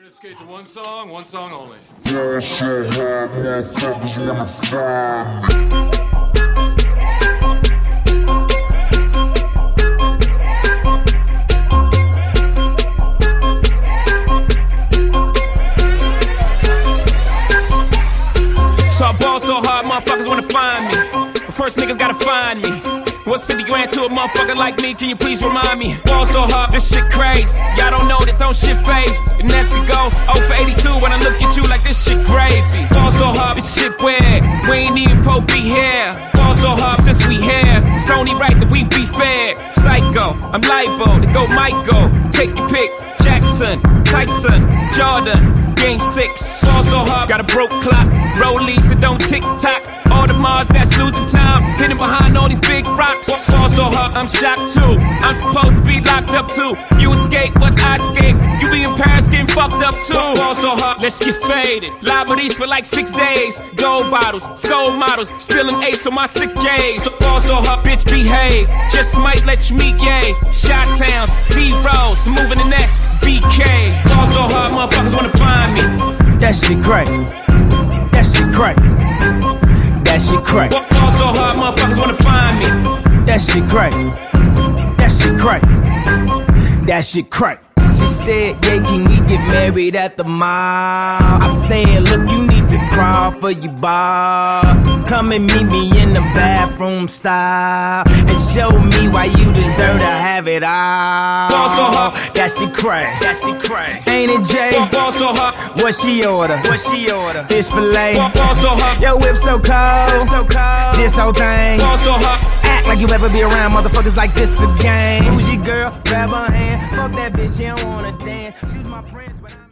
gonna skate to one song only. Ball so hard, motherfuckers wanna find me. So I ball so hard, motherfuckers wanna find me. But first niggas gotta find me. What's 50 grand to a motherfucker like me? Can you please remind me? Ball so hard, this shit crazy. Y'all don't know that don't shit phase. And that's we go 0 for 82 when I look at you like this shit gravy. Ball so hard, this shit weird. We ain't even po be here. Ball so hard since we here. It's only right that we be fair. Psycho, I'm liable to go Michael. Take your pick. Jackson, Tyson, Jordan, Game 6. Ball so hard, got a broke clock. Rollies that don't tick tock. All the Mars that's losing time, hidden behind all these big rocks. Ball so hard, I'm shocked too. I'm supposed to be locked up too. You escape, but I escape. You be in Paris getting fucked up too. Ball so hard, let's get faded. Liberties for like 6 days. Gold bottles, soul models, spilling ace on my sick days. So ball so hard, bitch behave. Just might let you meet gay. Shot towns, B-rolls, moving the next BK. Ball so hard, motherfuckers wanna find me. That shit crack. That shit crack. That shit crack. Ball so hard, motherfuckers wanna find me. That shit crack. That shit crack. That shit crack. She said, yeah, can we get married at the mall? I said, look, you need to crawl for your bar. Come and meet me in the bathroom style and show me why you deserve to have it all. Ball so hard, that shit crack. that shit crack. Ain't it, Jay? Ball so hard, What she order? what she order? Fish fillet. Ball so hard, Yo, whip so cold. This whole thing. ball so hard. Act like you ever be around motherfuckers like this again. Who's your girl? Grab her hand. Fuck that bitch, she don't wanna dance. She's my friend, but I'm